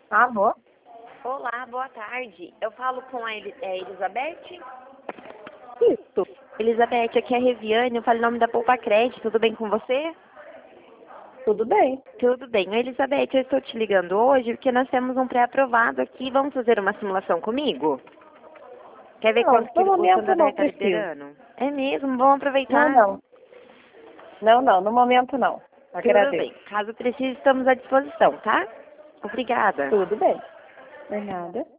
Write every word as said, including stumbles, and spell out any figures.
Alô? Olá, boa tarde. Eu falo com a Eli- é, Elizabeth? Isso. Elizabeth, aqui é a Reviane, eu falo em nome da Poupa Crédito, tudo bem com você? Tudo bem. Tudo bem. Oi, Elizabeth, eu estou te ligando hoje porque nós temos um pré-aprovado aqui. Vamos fazer uma simulação comigo? Quer ver Não, quanto que no o momento Santander não está preciso. liberando? É mesmo, vamos Não, aproveitar. não. Não, não, no momento não. Tudo Agradeço. bem. Caso precise, estamos à disposição, tá? Obrigada. Tudo bem. De nada.